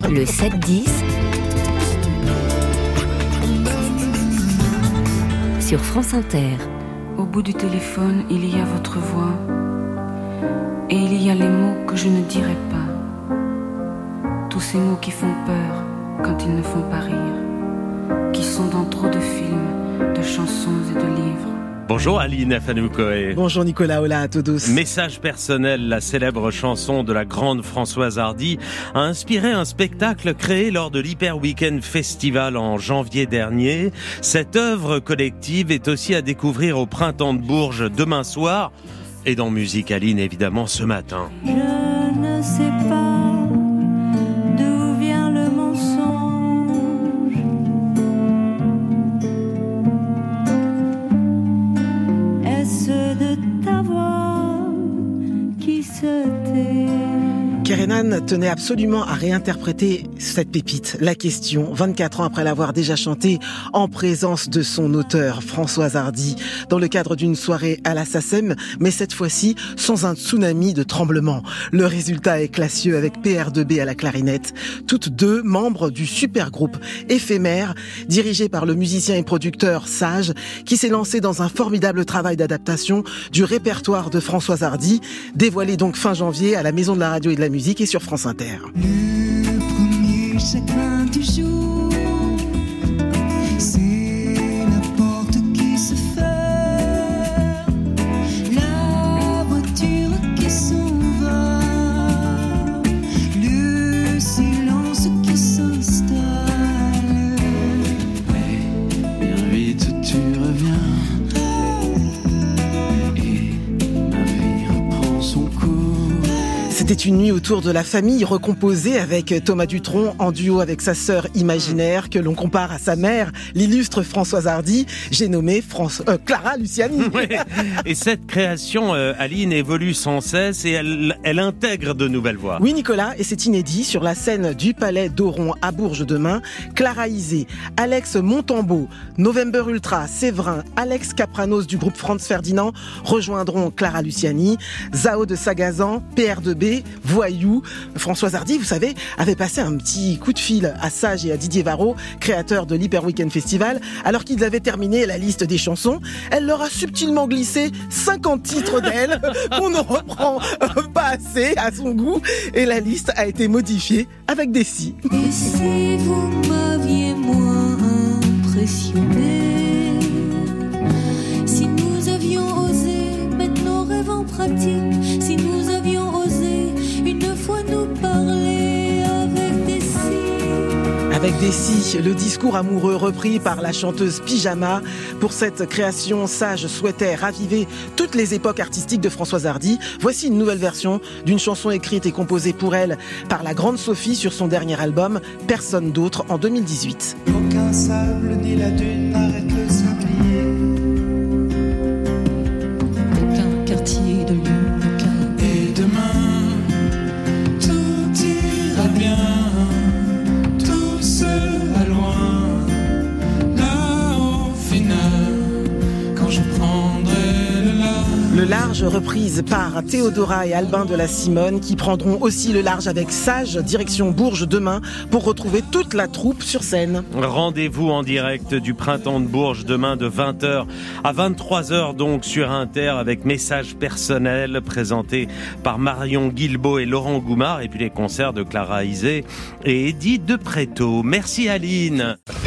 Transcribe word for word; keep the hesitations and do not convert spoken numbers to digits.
Le sept dix sur France Inter. Au bout du téléphone, il y a votre voix. Et il y a les mots que je ne dirai pas. Tous ces mots qui font peur quand ils ne font pas rire. Qui sont dans trop de films, de chansons et de livres. Bonjour Aline Afanoukoé. Bonjour Nicolas, hola à todos. Message personnel, la célèbre chanson de la grande Françoise Hardy, a inspiré un spectacle créé lors de l'Hyper Weekend Festival en janvier dernier. Cette œuvre collective est aussi à découvrir au Printemps de Bourges demain soir et dans Musique Aline évidemment ce matin. Je ne sais pas d'où vient le mensonge. Est-ce de ta voix qui se tait? Kerenan tenait absolument à réinterpréter cette pépite, La Question, vingt-quatre ans après l'avoir déjà chantée en présence de son auteur, Françoise Hardy, dans le cadre d'une soirée à la SACEM, mais cette fois-ci sans un tsunami de tremblements. Le résultat est classieux avec P R deux B à la clarinette, toutes deux membres du super groupe éphémère, dirigé par le musicien et producteur Sage, qui s'est lancé dans un formidable travail d'adaptation du répertoire de Françoise Hardy, dévoilé donc fin janvier à la Maison de la Radio et de la Musique et sur France Inter. Le premier chagrin du jour, c'est la porte qui se ferme, la voiture qui s'en va, le silence qui s'installe. Mais bien vite tu reviens et ma vie reprend son cours. C'était une nuit autour de la famille recomposée avec Thomas Dutronc en duo avec sa sœur imaginaire que l'on compare à sa mère, l'illustre Françoise Hardy. J'ai nommé France, euh, Clara Luciani. Oui. Et cette création, euh, Aline, évolue sans cesse et elle, elle intègre de nouvelles voix. Oui Nicolas, et c'est inédit, sur la scène du Palais d'Oron à Bourges demain, Clara Isé, Alex Montambeau, November Ultra, Séverin, Alex Capranos du groupe Franz Ferdinand rejoindront Clara Luciani, Zao de Sagazan, P R deux B, Voyou. Françoise Hardy, vous savez, avait passé un petit coup de fil à Sage et à Didier Varro, créateurs de l'Hyper Weekend Festival, alors qu'ils avaient terminé la liste des chansons. Elle leur a subtilement glissé cinquante titres d'elle, qu'on ne reprend pas assez à son goût, et la liste a été modifiée avec des si. Et si vous m'aviez moins impressionné, si nous avions osé mettre nos rêves en pratique, si nous avions osé une fois nous parler avec des si. Avec des si, le discours amoureux repris par la chanteuse Pyjama. Pour cette création, Sage souhaitait raviver toutes les époques artistiques de Françoise Hardy. Voici une nouvelle version d'une chanson écrite et composée pour elle par la grande Sophie sur son dernier album, Personne d'autre, en deux mille dix-huit. Aucun sable ni la dune n'arrête le sablier. Aucun quartier de lune, aucun. Et demain, tout ira bien. Tout sera loin. Là au final, quand je prendrai le large. Le large reprise par Théodora et Albin de la Simone qui prendront aussi le large avec Sage, direction Bourges demain pour retrouver toute la troupe sur scène. Rendez-vous en direct du Printemps de Bourges demain de vingt heures à vingt-trois heures donc sur Inter avec Message personnel présenté par Marion Guilbault et Laurent Goumard et puis les concerts de Clara Isé et Eddie de Préto. Merci Aline.